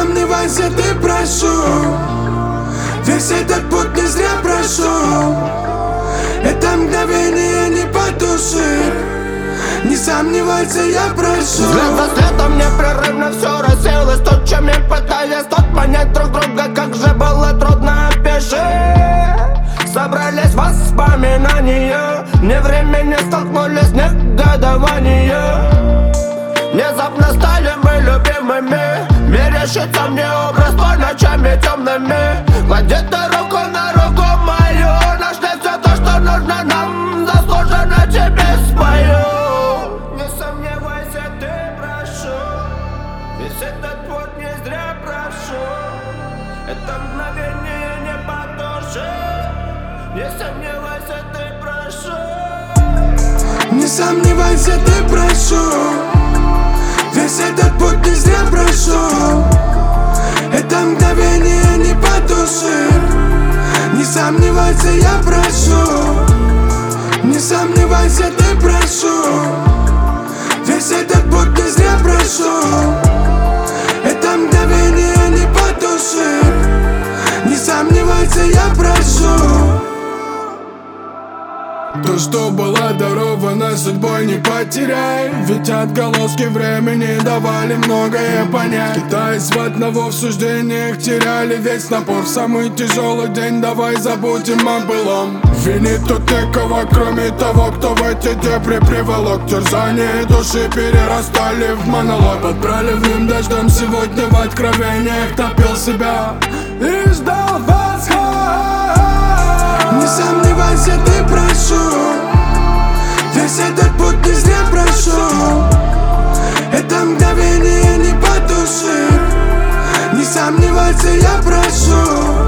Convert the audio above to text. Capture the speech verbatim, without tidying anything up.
сомневайся, ты прошу. Весь этот путь не зря прошел. Это мгновение не потушит. Не сомневайся, я прошу. Взгляд за светом непрерывно все рассеялось. То, чем я пытаюсь тут понять друг друга, как же было трудно, опиши. Собрались воспоминания, не времени столкнулись, негодования. Внезапно стали мы любимыми. Мерещится мне образ твой ночами темными. Кладите руку на руку мою. Нашли все то, что нужно нам. Заслуженно тебе спою. Не сомневайся, ты прошу. Весь этот путь не зря прошел. Это мгновение не потушит. Не сомневайся, ты прошу. Не сомневайся, ты прошу. Весь этот путь не зря прошел. Это мгновение не потушит. Не сомневайся, я прошу. Не сомневайся, ты прошу. Весь этот путь не зря прошел. Это мгновение не потушит. Не сомневайся, я прошу. То, что было даровано судьбой, не потеряй. Ведь отголоски времени давали многое понять. Кидаясь в одного в суждениях, теряли весь напор. В самый тяжелый день давай забудем о былом. Винит тут некого, кроме того, кто в эти дебри приволок. Терзание души перерастали в монолог. Под проливным дождем сегодня в откровениях топил себя и ждал восход. Не сомневайся, ты прошу. Весь этот путь не зря прошел. Это мгновение не потушит. Не сомневайся, я прошу.